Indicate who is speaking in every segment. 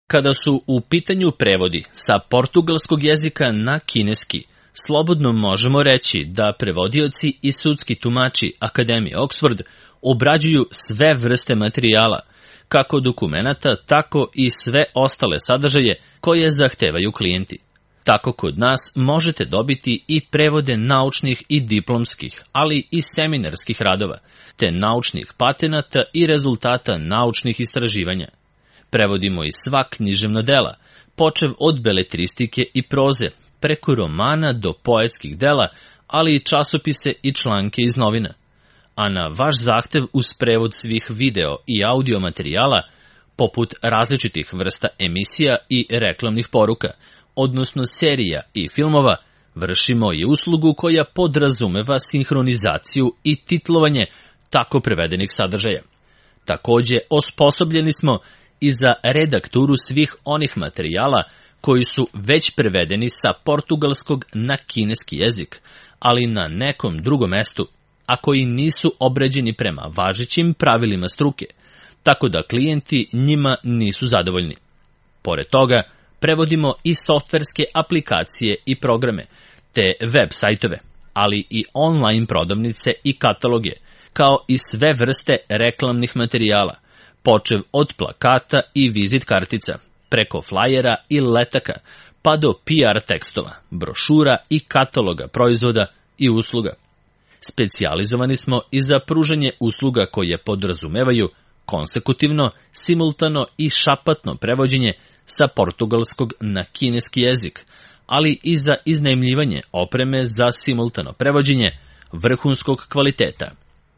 Speaker 1: Kada su u pitanju prevodi sa portugalskog jezika na kineski, slobodno možemo reći da prevodioci i sudski tumači Akademije Oxford obrađuju sve vrste materijala, kako dokumenata, tako i sve ostale sadržaje koje zahtevaju klijenti. Tako kod nas možete dobiti i prevode naučnih i diplomskih, ali i seminarskih radova, te naučnih patenata i rezultata naučnih istraživanja. Prevodimo i sva književna dela, počev od beletristike i proze, preko romana do poetskih dela, ali i časopise i članke iz novina. A na vaš zahtev uz prevod svih video i audio materijala, poput različitih vrsta emisija i reklamnih poruka, odnosno serija i filmova, vršimo i uslugu koja podrazumeva sinhronizaciju i titlovanje tako prevedenih sadržaja. Takođe, osposobljeni smo i za redakturu svih onih materijala koji su već prevedeni sa portugalskog na kineski jezik, ali na nekom drugom mestu, a koji nisu obrađeni prema važećim pravilima struke, tako da klijenti njima nisu zadovoljni. Pored toga, prevodimo i softverske aplikacije i programe, te web sajtove, ali i online prodavnice i kataloge, kao i sve vrste reklamnih materijala, počev od plakata i vizit kartica, preko flajera i letaka, pa do PR tekstova, brošura i kataloga proizvoda i usluga. Specijalizovani smo i za pružanje usluga koje podrazumevaju konsekutivno, simultano i šapatno prevođenje sa portugalskog na kineski jezik, ali i za iznajmljivanje opreme za simultano prevođenje vrhunskog kvaliteta.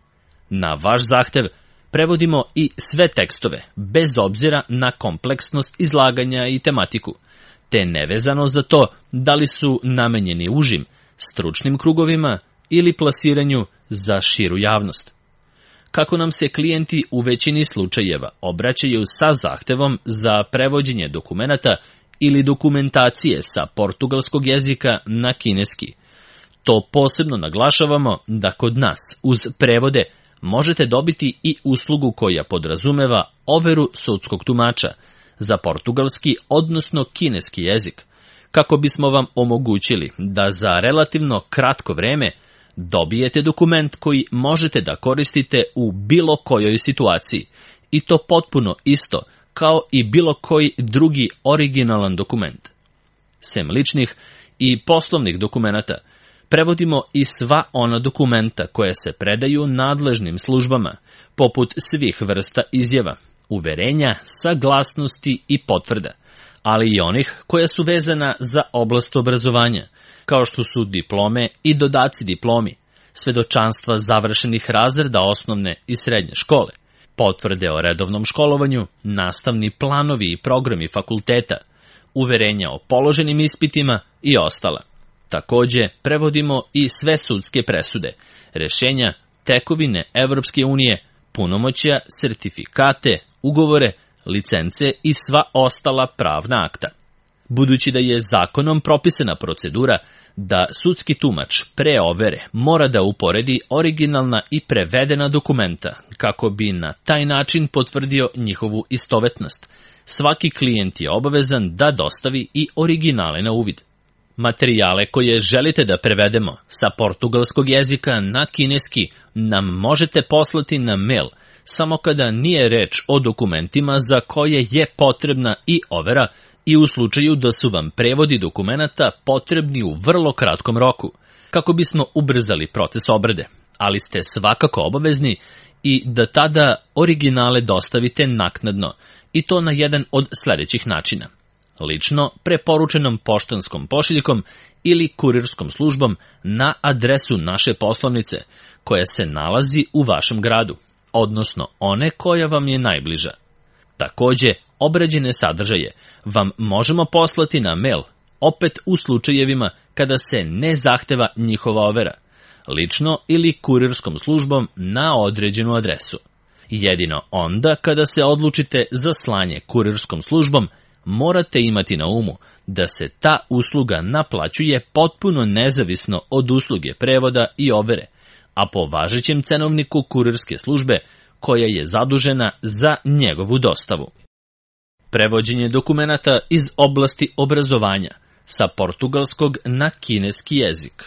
Speaker 1: Na vaš zahtev prevodimo i sve tekstove, bez obzira na kompleksnost izlaganja i tematiku, te nevezano za to da li su namenjeni užim, stručnim krugovima ili plasiranju za širu javnost. Kako nam se klijenti u većini slučajeva obraćaju sa zahtevom za prevođenje dokumenata ili dokumentacije sa portugalskog jezika na kineski, to posebno naglašavamo da kod nas uz prevode možete dobiti i uslugu koja podrazumeva overu sudskog tumača za portugalski, odnosno kineski jezik, kako bismo vam omogućili da za relativno kratko vreme dobijete dokument koji možete da koristite u bilo kojoj situaciji, i to potpuno isto kao i bilo koji drugi originalan dokument. Sem ličnih i poslovnih dokumenata, prevodimo i sva ona dokumenta koja se predaju nadležnim službama, poput svih vrsta izjava, uverenja, saglasnosti i potvrda, ali i onih koja su vezana za oblast obrazovanja, kao što su diplome i dodaci diplomi, svedočanstva završenih razreda osnovne i srednje škole, potvrde o redovnom školovanju, nastavni planovi i programi fakulteta, uverenja o položenim ispitima i ostala. Takođe, prevodimo i sve sudske presude, rešenja, tekovine Evropske unije, punomoćja, sertifikate, ugovore, licence i sva ostala pravna akta. Budući da je zakonom propisana procedura da sudski tumač pre overe mora da uporedi originalna i prevedena dokumenta kako bi na taj način potvrdio njihovu istovetnost, svaki klijent je obavezan da dostavi i originale na uvid. Materijale koje želite da prevedemo sa portugalskog jezika na kineski nam možete poslati na mail samo kada nije reč o dokumentima za koje je potrebna i overa, i u slučaju da su vam prevodi dokumenata potrebni u vrlo kratkom roku, kako bismo ubrzali proces obrade, ali ste svakako obavezni i da tada originale dostavite naknadno, i to na jedan od sledećih načina: lično, preporučenom poštanskom pošiljkom ili kurirskom službom na adresu naše poslovnice, koja se nalazi u vašem gradu, odnosno one koja vam je najbliža. Takođe, obrađene sadržaje vam možemo poslati na mail, opet u slučajevima kada se ne zahteva njihova overa, lično ili kurirskom službom na određenu adresu. Jedino onda kada se odlučite za slanje kurirskom službom, morate imati na umu da se ta usluga naplaćuje potpuno nezavisno od usluge prevoda i overe, a po važećem cenovniku kurirske službe koja je zadužena za njegovu dostavu. prevođenje dokumenata iz oblasti obrazovanja sa portugalskog na kineski jezik.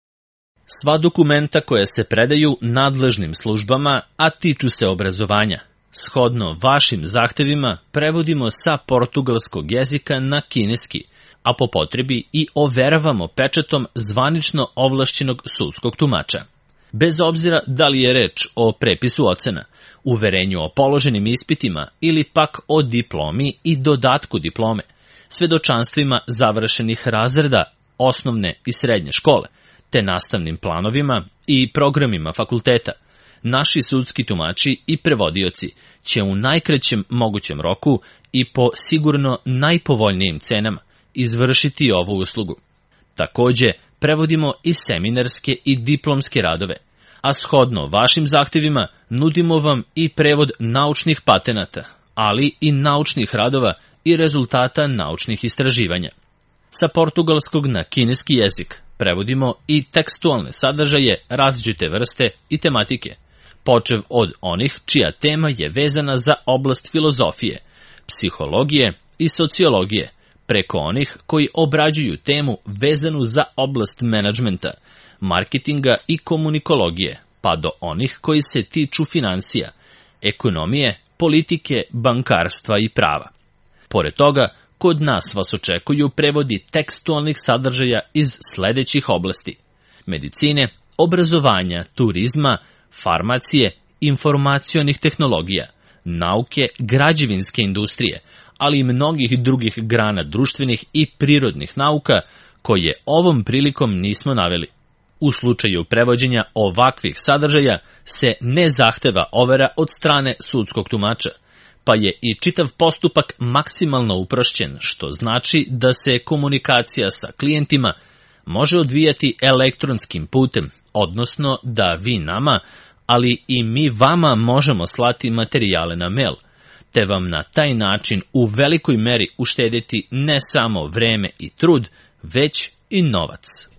Speaker 1: Sva dokumenta koja se predaju nadležnim službama, a tiču se obrazovanja, shodno vašim zahtevima prevodimo sa portugalskog jezika na kineski, a po potrebi i overavamo pečatom zvanično ovlašćenog sudskog tumača. Bez obzira da li je reč o prepisu ocena, uverenju o položenim ispitima ili pak o diplomi i dodatku diplome, svedočanstvima završenih razreda osnovne i srednje škole, te nastavnim planovima i programima fakulteta, naši sudski tumači i prevodioci će u najkraćem mogućem roku i po sigurno najpovoljnijim cenama izvršiti ovu uslugu. Takođe, prevodimo i seminarske i diplomske radove, a shodno vašim zahtevima nudimo vam i prevod naučnih patenata, ali i naučnih radova i rezultata naučnih istraživanja. Sa portugalskog na kineski jezik prevodimo i tekstualne sadržaje različite vrste i tematike, počev od onih čija tema je vezana za oblast filozofije, psihologije i sociologije, preko onih koji obrađuju temu vezanu za oblast menadžmenta, marketinga i komunikologije, pa do onih koji se tiču finansija, ekonomije, politike, bankarstva i prava. Pored toga, kod nas vas očekuju prevodi tekstualnih sadržaja iz sledećih oblasti: medicine, obrazovanja, turizma, farmacije, informacionih tehnologija, nauke, građevinske industrije, ali i mnogih drugih grana društvenih i prirodnih nauka koje ovom prilikom nismo naveli. U slučaju prevođenja ovakvih sadržaja se ne zahteva overa od strane sudskog tumača, pa je i čitav postupak maksimalno uprošćen, što znači da se komunikacija sa klijentima može odvijati elektronskim putem, odnosno da vi nama, ali i mi vama možemo slati materijale na mail, te vam na taj način u velikoj meri uštediti ne samo vreme i trud, već i novac.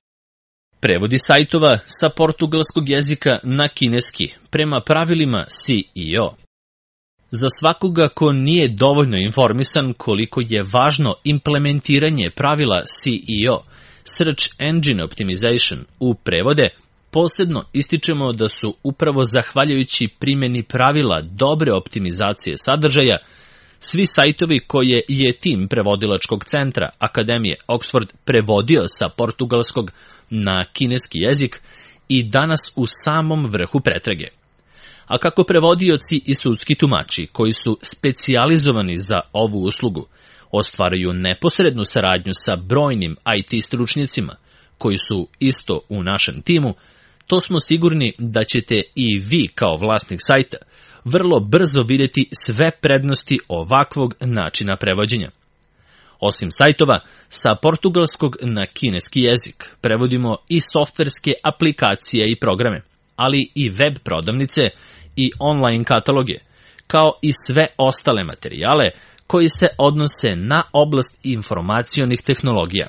Speaker 1: Prevodi sajtova sa portugalskog jezika na kineski prema pravilima SEO. Za svakoga ko nije dovoljno informisan koliko je važno implementiranje pravila SEO, Search Engine Optimization, u prevode, posebno ističemo da su upravo zahvaljujući primjeni pravila dobre optimizacije sadržaja, svi sajtovi koje je tim prevodilačkog centra Akademije Oxford prevodio sa portugalskog na kineski jezik i danas u samom vrhu pretrage. A kako prevodioci i sudski tumači koji su specijalizovani za ovu uslugu ostvaraju neposrednu saradnju sa brojnim IT stručnjacima koji su isto u našem timu, to smo sigurni da ćete i vi kao vlasnik sajta vrlo brzo vidjeti sve prednosti ovakvog načina prevođenja. Osim sajtova, sa portugalskog na kineski jezik prevodimo i softverske aplikacije i programe, ali i web prodavnice i online kataloge, kao i sve ostale materijale koji se odnose na oblast informacionih tehnologija.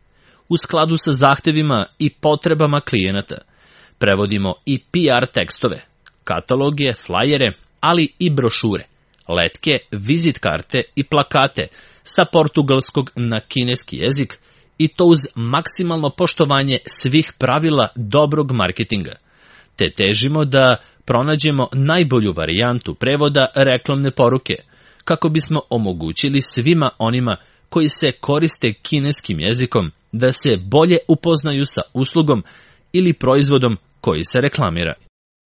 Speaker 1: U skladu sa zahtevima i potrebama klijenata, prevodimo i PR tekstove, kataloge, flajere, ali i brošure, letke, vizit karte i plakate sa portugalskog na kineski jezik, i to uz maksimalno poštovanje svih pravila dobrog marketinga, te težimo da pronađemo najbolju varijantu prevoda reklamne poruke, kako bismo omogućili svima onima koji se koriste kineskim jezikom da se bolje upoznaju sa uslugom ili proizvodom koji se reklamira.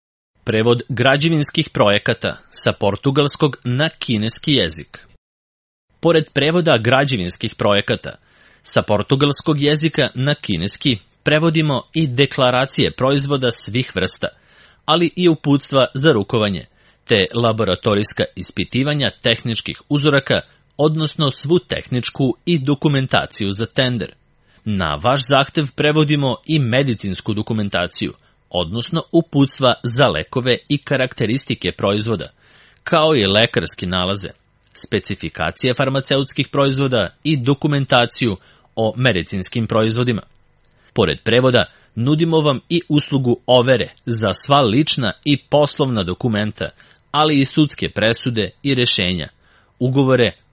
Speaker 1: Prevod građevinskih projekata sa portugalskog na kineski jezik. Pored prevoda građevinskih projekata sa portugalskog jezika na kineski prevodimo i deklaracije proizvoda svih vrsta, ali i uputstva za rukovanje, te laboratorijska ispitivanja tehničkih uzoraka, odnosno svu tehničku i dokumentaciju za tender. Na vaš zahtev prevodimo i medicinsku dokumentaciju, odnosno uputstva za lekove i karakteristike proizvoda, kao i lekarske nalaze, specifikacije farmaceutskih proizvoda i dokumentaciju o medicinskim proizvodima. Pored prevoda, nudimo vam i uslugu overe za sva lična i poslovna dokumenta, ali i sudske presude i rešenja, ugovore,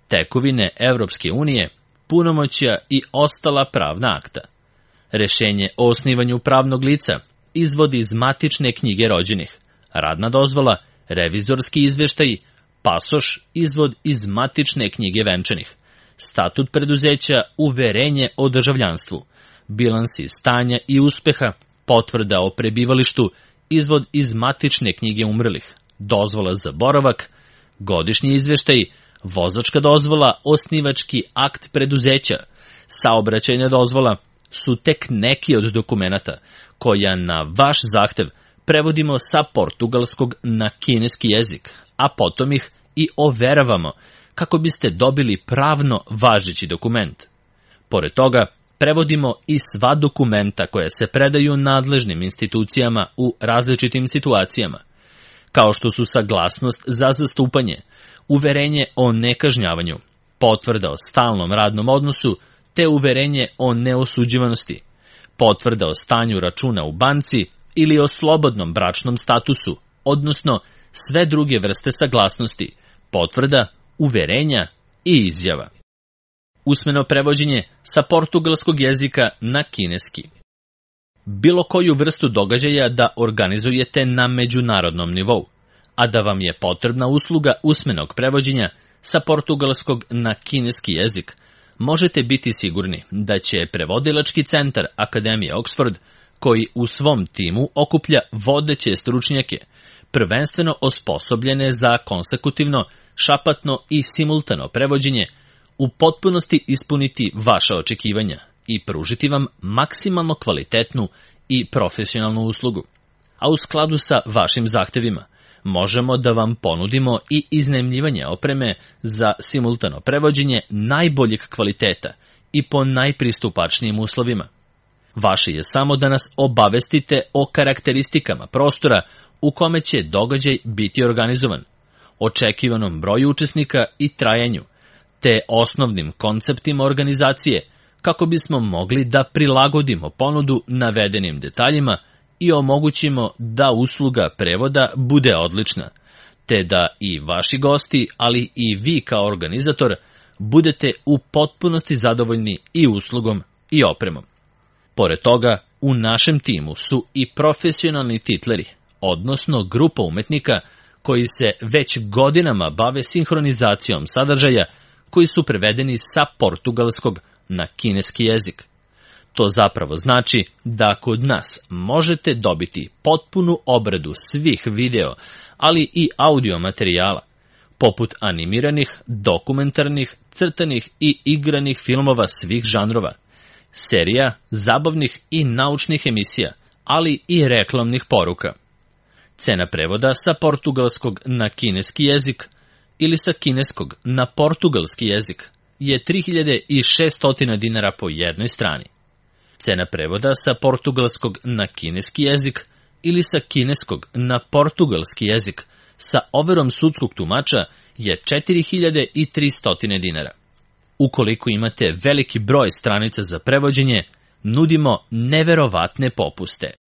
Speaker 1: tekovine Evropske unije, punomoćja i ostala pravna akta. Rešenje o osnivanju pravnog lica, izvod iz matične knjige rođenih, radna dozvola, revizorski izveštaji, pasoš, izvod iz matične knjige venčanih, statut preduzeća, uverenje o državljanstvu, bilansi stanja i uspeha, potvrda o prebivalištu, izvod iz matične knjige umrlih, dozvola za boravak, godišnji izveštaj, vozačka dozvola, osnivački akt preduzeća, saobraćajna dozvola su tek neki od dokumenata koja na vaš zahtev prevodimo sa portugalskog na kineski jezik, a potom ih i overavamo kako biste dobili pravno važeći dokument. Pored toga, prevodimo i sva dokumenta koja se predaju nadležnim institucijama u različitim situacijama, kao što su saglasnost za zastupanje, uverenje o nekažnjavanju, potvrda o stalnom radnom odnosu, te uverenje o neosuđivanosti, potvrda o stanju računa u banci ili o slobodnom bračnom statusu, odnosno sve druge vrste saglasnosti, potvrda, uverenja i izjava. Usmeno prevođenje sa portugalskog jezika na kineski. Bilo koju vrstu događaja da organizujete na međunarodnom nivou, a da vam je potrebna usluga usmenog prevođenja sa portugalskog na kineski jezik, možete biti sigurni da će prevodilački centar Akademije Oxford, koji u svom timu okuplja vodeće stručnjake, prvenstveno osposobljene za konsekutivno, šapatno i simultano prevođenje, u potpunosti ispuniti vaša očekivanja i pružiti vam maksimalno kvalitetnu i profesionalnu uslugu. A u skladu sa vašim zahtevima, možemo da vam ponudimo i iznajmljivanje opreme za simultano prevođenje najboljeg kvaliteta i po najpristupačnijim uslovima. Vaše je samo da nas obavestite o karakteristikama prostora u kome će događaj biti organizovan, očekivanom broju učesnika i trajanju, te osnovnim konceptima organizacije, kako bismo mogli da prilagodimo ponudu navedenim detaljima i omogućimo da usluga prevoda bude odlična, te da i vaši gosti, ali i vi kao organizator, budete u potpunosti zadovoljni i uslugom i opremom. Pored toga, u našem timu su i profesionalni titleri, odnosno grupa umetnika koji se već godinama bave sinhronizacijom sadržaja koji su prevedeni sa portugalskog na kineski jezik. To zapravo znači da kod nas možete dobiti potpunu obradu svih video, ali i audio materijala, poput animiranih, dokumentarnih, crtanih i igranih filmova svih žanrova, serija, zabavnih i naučnih emisija, ali i reklamnih poruka. Cena prevoda sa portugalskog na kineski jezik ili sa kineskog na portugalski jezik je 3600 dinara po jednoj strani. Cena prevoda sa portugalskog na kineski jezik ili sa kineskog na portugalski jezik sa overom sudskog tumača je 4300 dinara. Ukoliko imate veliki broj stranica za prevođenje, nudimo neverovatne popuste.